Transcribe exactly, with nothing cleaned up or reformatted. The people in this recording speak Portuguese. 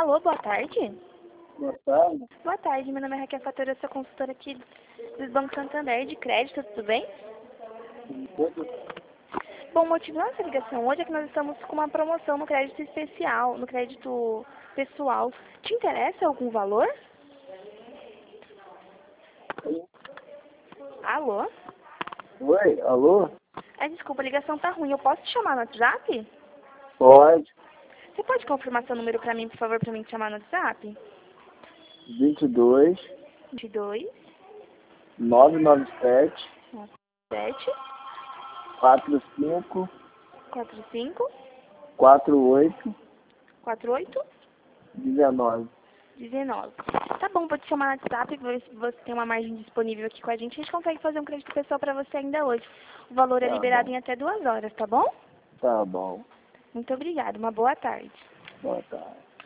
Alô, boa tarde. Boa tarde. Boa tarde, meu nome é Raquel Fatora, eu sou consultora aqui do Banco Santander de crédito, tudo bem? Tudo? Bom, o motivo da nossa ligação hoje é que nós estamos com uma promoção no crédito especial, no crédito pessoal. Te interessa algum valor? Alô? Oi, alô? Ah, desculpa, a ligação tá ruim. Eu posso te chamar no WhatsApp? Pode. Você pode confirmar seu número pra mim, por favor, pra mim te chamar no WhatsApp? vinte e dois, vinte e dois, novecentos e noventa e sete, sete, quarenta e cinco, quatro cinco, quarenta e oito, quatro oito, dezenove. dezenove. Tá bom, vou te chamar no WhatsApp, vou ver se você tem uma margem disponível aqui com a gente. A gente consegue fazer um crédito pessoal pra você ainda hoje. O valor é Tá liberado bom. em até duas horas, tá bom? Tá bom. Muito obrigada, uma boa tarde. Boa tarde.